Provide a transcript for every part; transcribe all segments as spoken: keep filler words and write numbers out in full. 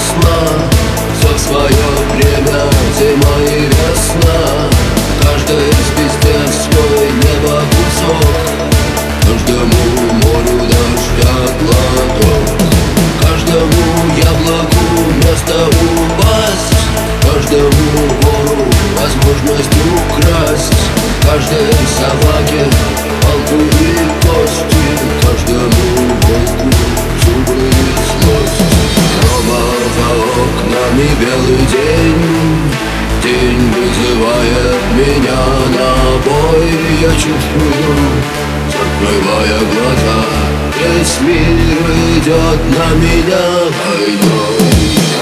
весна. Все в свое время, зима и весна. Каждая из пиздец свой небо кусок. Каждому морю дождя глоток. Каждому яблоку место упасть. Каждому вору возможность украсть. Каждой собаке палку и кости. Каждому волку зубы и злость. Дома за окнами белый день. День вызывает меня на бой. Я чувствую, закрывая глаза, весь мир идет на меня войной.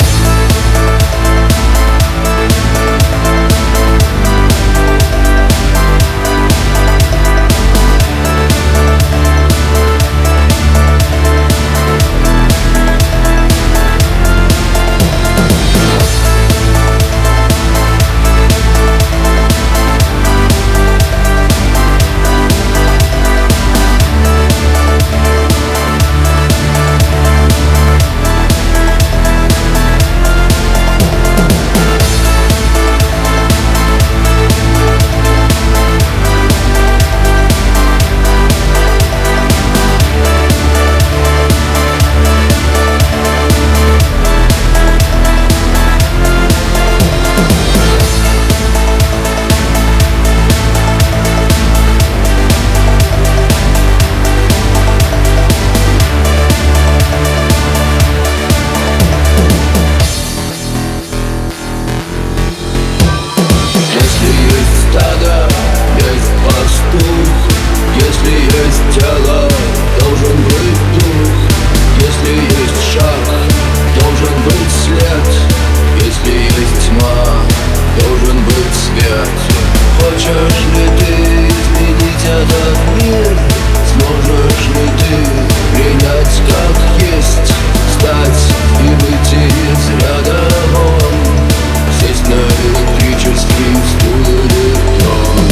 Если есть тело, должен быть дух. Если есть шаг, должен быть след. Если есть тьма, должен быть свет. Хочешь ли ты изменить этот мир? Сможешь ли ты принять как есть? Встать и выйти из ряда вон. Сесть на электрический стул или трон.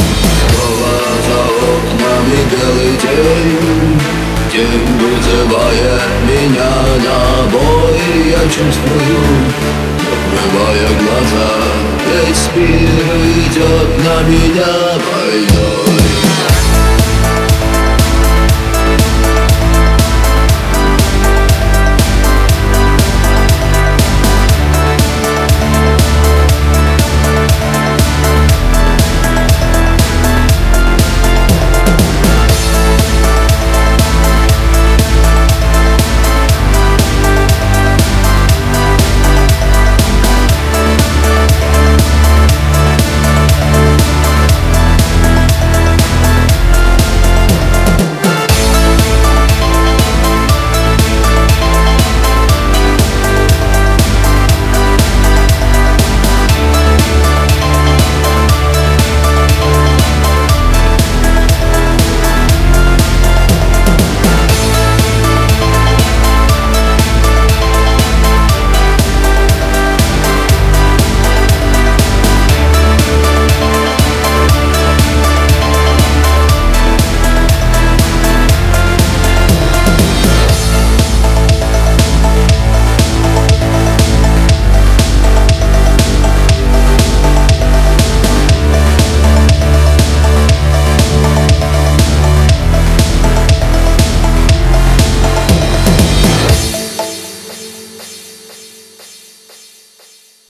Белый день, день вызывает меня на бой. Я чувствую, закрывая глаза, весь мир идет на меня войной.